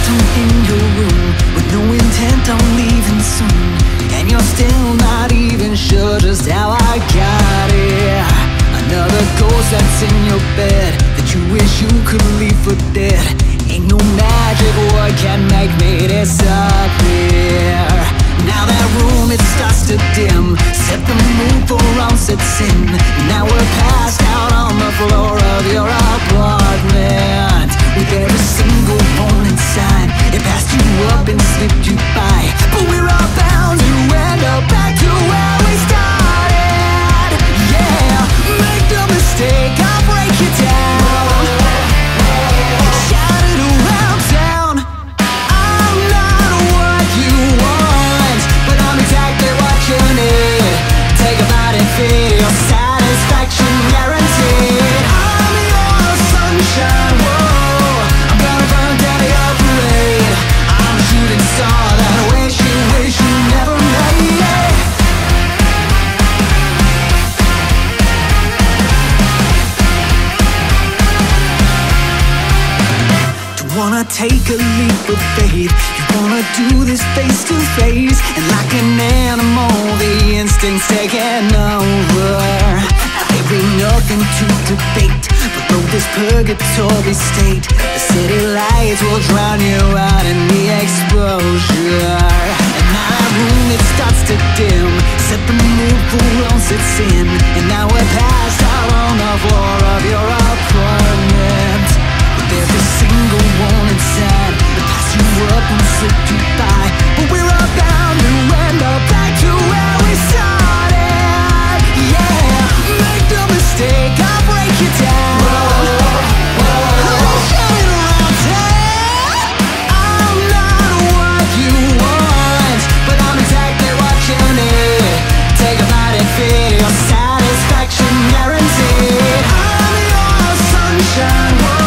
stone in your room with no intent on leaving soon, and you're still not even sure just how I got here. Another ghost that's in your bed that you wish you could leave for dead. Ain't no magic word can make me disappear. Now that room, it starts to dim, set the mood for onset sin. Now we're passed out on the floor of your apartment, with every single bone inside. It passed you up and slipped you by, but we're all bound to end up back to where we started. Yeah, make the mistake, I'll break you down. Shout it around town. I'm not what you want, but I'm exactly what you need. Take a bite and feel your satisfaction guaranteed. I'm your sunshine, whoa. I'm gonna burn down your parade. I'm a shooting star that wish you never made. Wanna take a leap of faith, you wanna do this face to face, and like an animal the instinct's taking over. There ain't nothing to debate, but though this purgatory state, the city lights will drown you out in the exposure. And now that room, it starts to dim, set the mood for once it's in, and now we're passed out on the floor of your apartment. Every single one inside, it passed you up and slipped you by, but we're all bound to end up back to where we started. Yeah, make the mistake, I'll break you down. Shout it around town. I'm not what you want, but I'm exactly what you need. Take a bite and feel your satisfaction guaranteed. I'm your sunshine, whoa.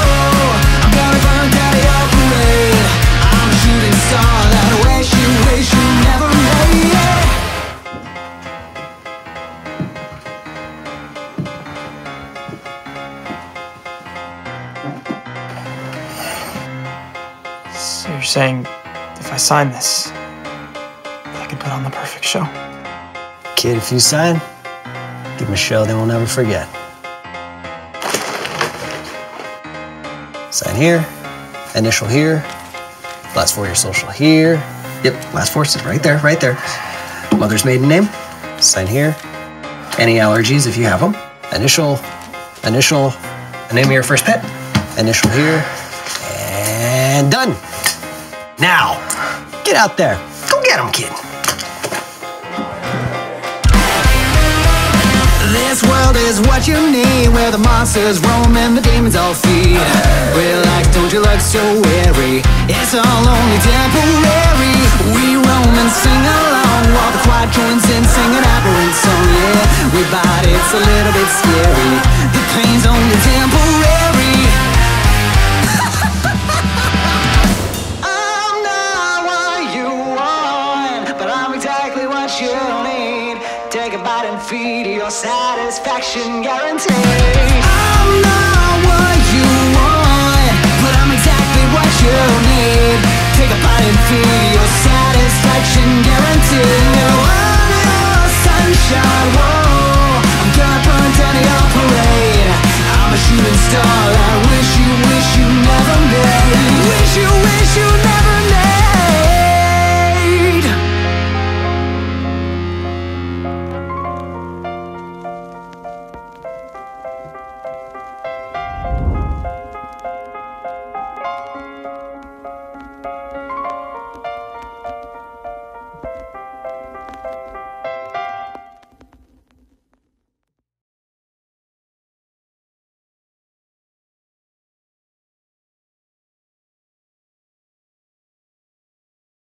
So you're saying if I sign this, I can put on the perfect show? Kid, if you sign, give them a show they will never forget. Sign here, initial here, last four your social here. Yep, last four is right there, right there. Mother's maiden name, sign here. Any allergies if you have them. Initial, the name of your first pet, initial here, and done. Now, get out there. Go get him, kid. This world is what you need, where the monsters roam and the demons all feed. Relax, don't you look so weary, it's all only temporary. We roam and sing along while the choir joins in, sing an aberrant song. Yeah, we bite, it's a little bit scary, the pain's only temporary. I'm not what you want, but I'm exactly what you need. Take a bite and feed your satisfaction guaranteed. I'm not what you want, but I'm exactly what you need. Take a bite and feed your satisfaction